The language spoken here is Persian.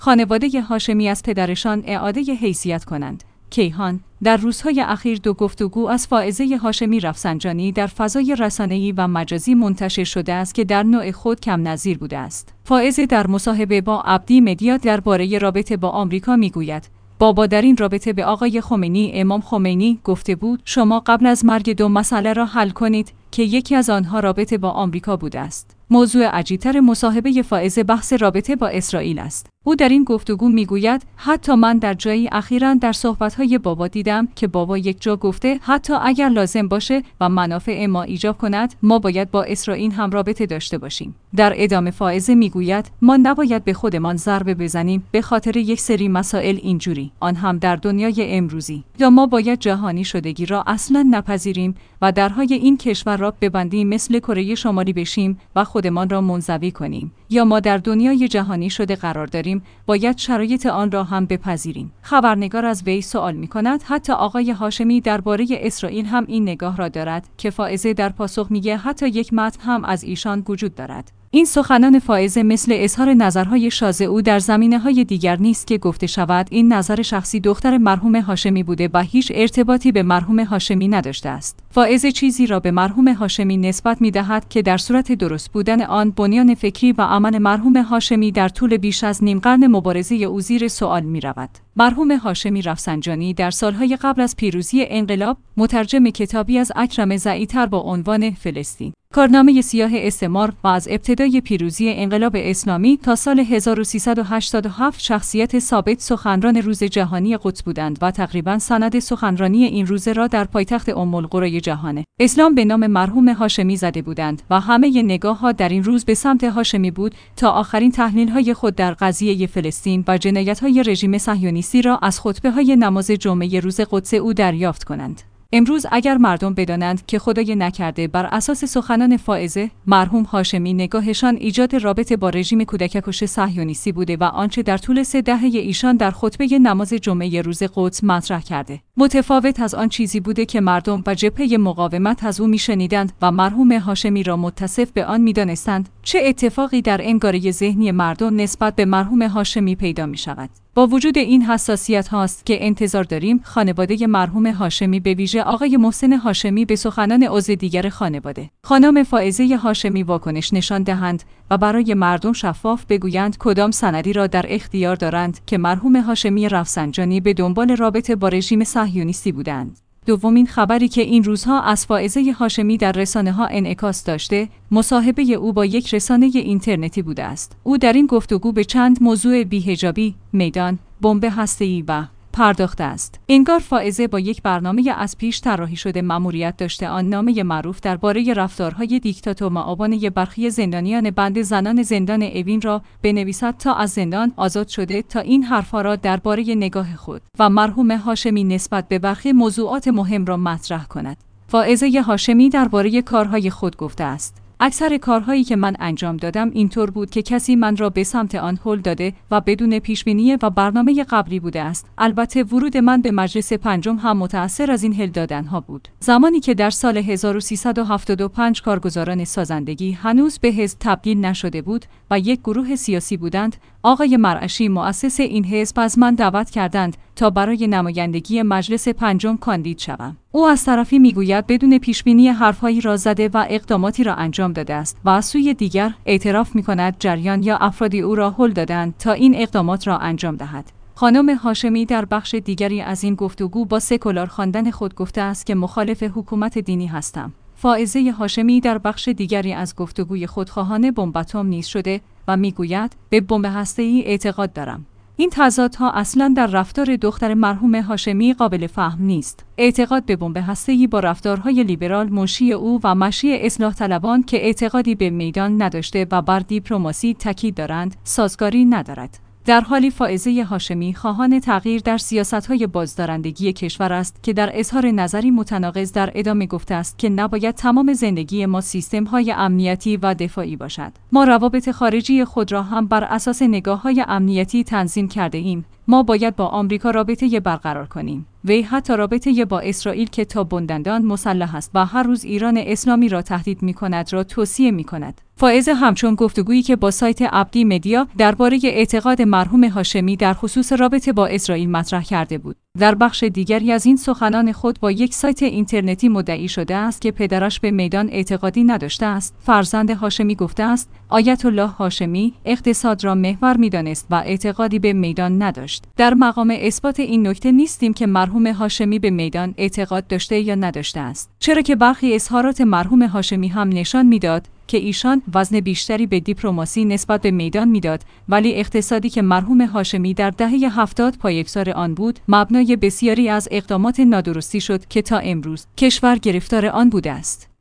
خانواده هاشمی از پدرشان اعاده حیثیت کنند. کیهان: در روزهای اخیر دو گفتگو از فائزه هاشمی رفسنجانی در فضای رسانه‌ای و مجازی منتشر شده است که در نوع خود کم نظیر بوده است. فائزه در مصاحبه با عبدی مدیا درباره رابطه با آمریکا میگوید: بابا در این رابطه به آقای خمینی، امام خمینی گفته بود شما قبل از مرگ دو مسئله را حل کنید که یکی از آنها رابطه با آمریکا بوده است. موضوع عجیب‌تر مصاحبه فائزه بحث رابطه با اسرائیل است. او در این گفتگو میگوید: حتی من در جایی اخیراً در صحبت‌های بابا دیدم که بابا یک جا گفته حتی اگر لازم باشه و منافع ما ایجاب کند ما باید با اسرائیل هم رابطه داشته باشیم. در ادامه فائزه میگوید: ما نباید به خودمان ضربه بزنیم به خاطر یک سری مسائل اینجوری، آن هم در دنیای امروزی. یا ما باید جهانی شدگی را اصلاً نپذیریم و درهای این کشور را ببندیم مثل کره شمالی بشیم و خودمان را منزوی کنیم، یا ما در دنیای جهانی شده قرار داریم باید شرایط آن را هم بپذیریم. خبرنگار از وی سوال می‌کند حتی آقای هاشمی درباره اسرائیل هم این نگاه را دارد که فائزه در پاسخ میگه حتی یک متن هم از ایشان وجود دارد. این سخنان فائزه مثل اظهار نظرهای شاذ او در زمینه‌های دیگر نیست که گفته شود این نظر شخصی دختر مرحوم هاشمی بوده و هیچ ارتباطی به مرحوم هاشمی نداشته است. فائزه چیزی را به مرحوم هاشمی نسبت می‌دهد که در صورت درست بودن آن بنیان فکری و عمل مرحوم هاشمی در طول بیش از نیم قرن مبارزه او زیر سوال می‌رود. مرحوم هاشمی رفسنجانی در سالهای قبل از پیروزی انقلاب مترجم کتابی از اکرم ضعیطر با عنوان فلسطین، کارنامه سیاه استعمار و از ابتدای پیروزی انقلاب اسلامی تا سال 1387 شخصیت ثابت سخنران روز جهانی قدس بودند و تقریباً سند سخنرانی این روزه را در پایتخت ام القری جهان اسلام به نام مرحوم هاشمی زده بودند و همه نگاه‌ها در این روز به سمت هاشمی بود تا آخرین تحلیل‌های خود در قضیه فلسطین و جنایت‌های رژیم صهیونیستی را از خطبه‌های نماز جمعه روز قدس او دریافت کنند. امروز اگر مردم بدانند که خدای نکرده بر اساس سخنان فائزه مرحوم هاشمی نگاهشان ایجاد رابطه با رژیم کودککش صهیونیستی بوده و آنچه در طول 3 دهه ایشان در خطبه نماز جمعه روز قدس مطرح کرده متفاوت از آن چیزی بوده که مردم و جبهه مقاومت از او میشنیدند و مرحوم هاشمی را متصف به آن میدانستند، چه اتفاقی در انگاره ذهنی مردم نسبت به مرحوم هاشمی پیدا می شود. با وجود این حساسیت هاست که انتظار داریم خانواده مرحوم هاشمی به ویژه آقای محسن هاشمی به سخنان عضو دیگر خانواده خانم فائزه هاشمی واکنش نشان دهند و برای مردم شفاف بگویند کدام سندی را در اختیار دارند که مرحوم هاشمی رفسنجانی به دنبال رابطه با رژیم صهیونیستی بودند. دومین خبری که این روزها از فائزه هاشمی در رسانه‌ها انعکاس داشته، مصاحبه او با یک رسانه اینترنتی بوده است. او در این گفتگو به چند موضوع بی‌حجابی، میدان، بمب هسته‌ای و پرداخته است. انگار فائزه با یک برنامه از پیش طراحی شده مأموریت داشته آن نامه معروف درباره رفتارهای دیکتاتورمآبانه برخی زندانیان بند زنان زندان اوین را بنویسد تا از زندان آزاد شده تا این حرفها را درباره نگاه خود و مرحوم هاشمی نسبت به برخی موضوعات مهم را مطرح کند. فائزه هاشمی درباره کارهای خود گفته است: اکثر کارهایی که من انجام دادم اینطور بود که کسی من را به سمت آن هل داده و بدون پیشبینی و برنامه قبلی بوده است. البته ورود من به مجلس پنجم هم متأثر از این هل دادنها بود. زمانی که در سال 1375 کارگزاران سازندگی هنوز به حزب تبدیل نشده بود و یک گروه سیاسی بودند، آقای مرعشی مؤسس این حزب از من دعوت کردند تا برای نمایندگی مجلس پنجم کاندید شوم. او از طرفی میگوید بدون پیشبینی حرفهایی را زده و اقداماتی را انجام داده است و از سوی دیگر اعتراف میکند جریان یا افرادی او را هل دادند تا این اقدامات را انجام دهد. خانم هاشمی در بخش دیگری از این گفتگو با سکولار خواندن خود گفته است که مخالف حکومت دینی هستم. فائزه هاشمی در بخش دیگری از گفتگوی خودخواهانه بمب اتم نیز شده و میگوید به بمب هسته‌ای اعتقاد دارم. این تضادها اصلاً در رفتار دختر مرحوم هاشمی قابل فهم نیست. اعتقاد به بمب هسته‌ای با رفتارهای لیبرال منشی او و مشی اصلاح طلبان که اعتقادی به میدان نداشته و بر دیپلماسی تاکید دارند، سازگاری ندارد. در حالی فائزه هاشمی خواهان تغییر در سیاست‌های بازدارندگی کشور است که در اظهار نظری متناقض در ادامه گفته است که نباید تمام زندگی ما سیستم‌های امنیتی و دفاعی باشد. ما روابط خارجی خود را هم بر اساس نگاه‌های امنیتی تنظیم کرده ایم. ما باید با آمریکا رابطه برقرار کنیم. وی حتی رابطه با اسرائیل که تا بندندان مسلح است و هر روز ایران اسلامی را تهدید می‌کند را توصیه می‌کند. فائزه همچون گفتگویی که با سایت ابدی مدیا درباره اعتقاد مرحوم هاشمی در خصوص رابطه با اسرائیل مطرح کرده بود. در بخش دیگری از این سخنان خود با یک سایت اینترنتی مدعی شده است که پدرش به میدان اعتقادی نداشته است. فرزند هاشمی گفته است آیت الله هاشمی اقتصاد را محور می‌دانست و اعتقادی به میدان نداشت. در مقام اثبات این نکته نیستیم که مرحوم هاشمی به میدان اعتقاد داشته یا نداشته است، چرا که برخی اظهارات مرحوم هاشمی هم نشان میداد که ایشان وزن بیشتری به دیپلماسی نسبت به میدان میداد، ولی اقتصادی که مرحوم هاشمی در دهه 70 پایه‌گذار آن بود مبنای بسیاری از اقدامات نادرستی شد که تا امروز کشور گرفتار آن بوده است.